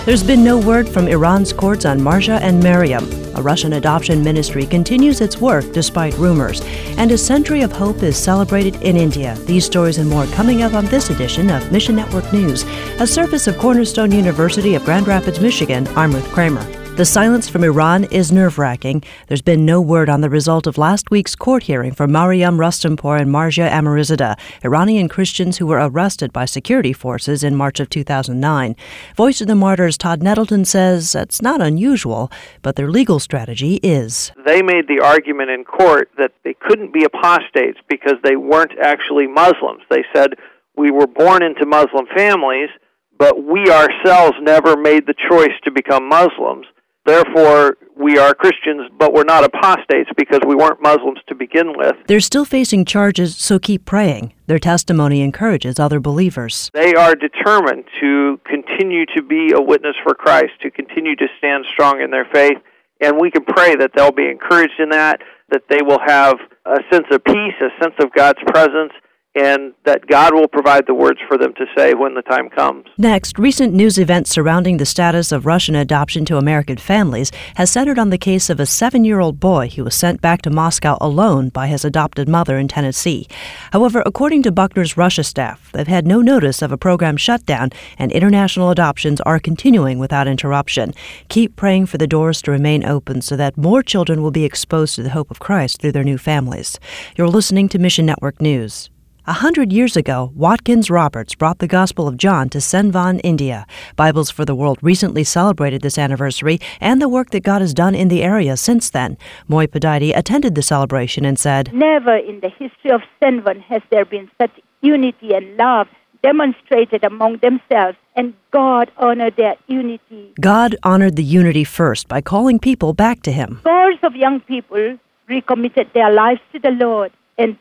There's been no word from Iran's courts on Marja and Maryam. A Russian adoption ministry continues its work despite rumors. And a century of hope is celebrated in India. These stories and more coming up on this edition of Mission Network News, a service of Cornerstone University of Grand Rapids, Michigan. I'm Ruth Kramer. The silence from Iran is nerve-wracking. There's been no word on the result of last week's court hearing for Maryam Rustampour and Marja Amirizadeh, Iranian Christians who were arrested by security forces in March of 2009. Voice of the Martyrs Todd Nettleton says it's not unusual, but their legal strategy is. They made the argument in court that they couldn't be apostates because they weren't actually Muslims. They said, we were born into Muslim families, but we ourselves never made the choice to become Muslims. Therefore, we are Christians, but we're not apostates because we weren't Muslims to begin with. They're still facing charges, so keep praying. Their testimony encourages other believers. They are determined to continue to be a witness for Christ, to continue to stand strong in their faith, and we can pray that they'll be encouraged in that they will have a sense of peace, a sense of God's presence, and that God will provide the words for them to say when the time comes. Next, recent news events surrounding the status of Russian adoption to American families has centered on the case of a 7-year-old boy who was sent back to Moscow alone by his adopted mother in Tennessee. However, according to Buckner's Russia staff, they've had no notice of a program shutdown, and international adoptions are continuing without interruption. Keep praying for the doors to remain open so that more children will be exposed to the hope of Christ through their new families. You're listening to Mission Network News. 100 years ago, Watkins Roberts brought the Gospel of John to Senvan, India. Bibles for the World recently celebrated this anniversary and the work that God has done in the area since then. Moy Padaidi attended the celebration and said, "Never in the history of Senvan has there been such unity and love demonstrated among themselves, and God honored their unity." God honored the unity first by calling people back to Him. Scores of young people recommitted their lives to the Lord, and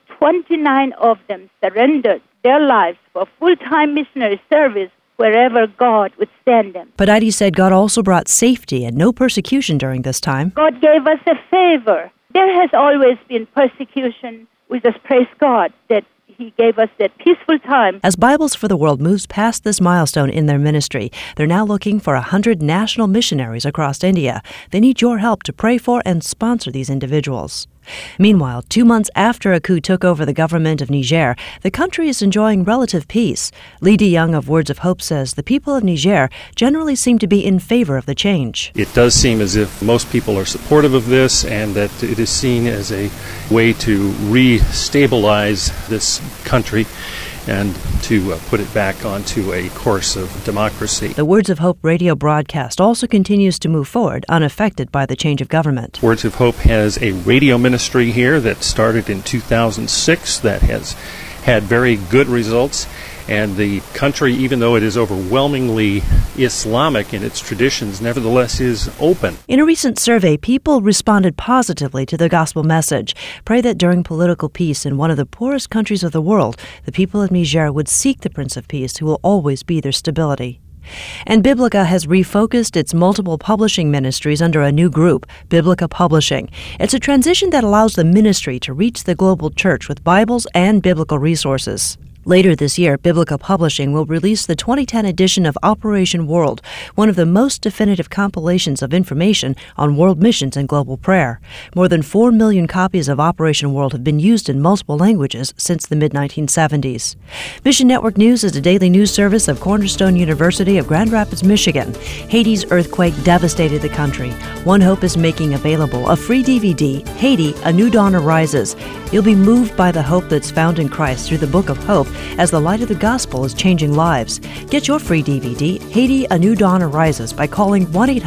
29 of them surrendered their lives for full-time missionary service wherever God would send them. Padaidi said God also brought safety and no persecution during this time. God gave us a favor. There has always been persecution. We just praise God that He gave us that peaceful time. As Bibles for the World moves past this milestone in their ministry, they're now looking for 100 national missionaries across India. They need your help to pray for and sponsor these individuals. Meanwhile, 2 months after a coup took over the government of Niger, the country is enjoying relative peace. Lee DeYoung of Words of Hope says the people of Niger generally seem to be in favor of the change. It does seem as if most people are supportive of this and that it is seen as a way to re-stabilize this country and to put it back onto a course of democracy. The Words of Hope radio broadcast also continues to move forward, unaffected by the change of government. Words of Hope has a radio ministry here that started in 2006 that has had very good results, and the country, even though it is overwhelmingly Islamic in its traditions, nevertheless is open. In a recent survey, people responded positively to the gospel message. Pray that during political peace in one of the poorest countries of the world, the people of Niger would seek the Prince of Peace, who will always be their stability. And Biblica has refocused its multiple publishing ministries under a new group, Biblica Publishing. It's a transition that allows the ministry to reach the global church with Bibles and biblical resources. Later this year, Biblica Publishing will release the 2010 edition of Operation World, one of the most definitive compilations of information on world missions and global prayer. More than 4 million copies of Operation World have been used in multiple languages since the mid-1970s. Mission Network News is a daily news service of Cornerstone University of Grand Rapids, Michigan. Haiti's earthquake devastated the country. One Hope is making available a free DVD, Haiti, A New Dawn Arises. You'll be moved by the hope that's found in Christ through the Book of Hope, as the light of the gospel is changing lives. Get your free DVD, Haiti, A New Dawn Arises, by calling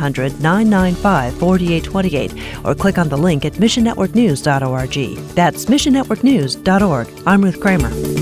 1-800-995-4828 or click on the link at missionnetworknews.org. That's missionnetworknews.org. I'm Ruth Kramer.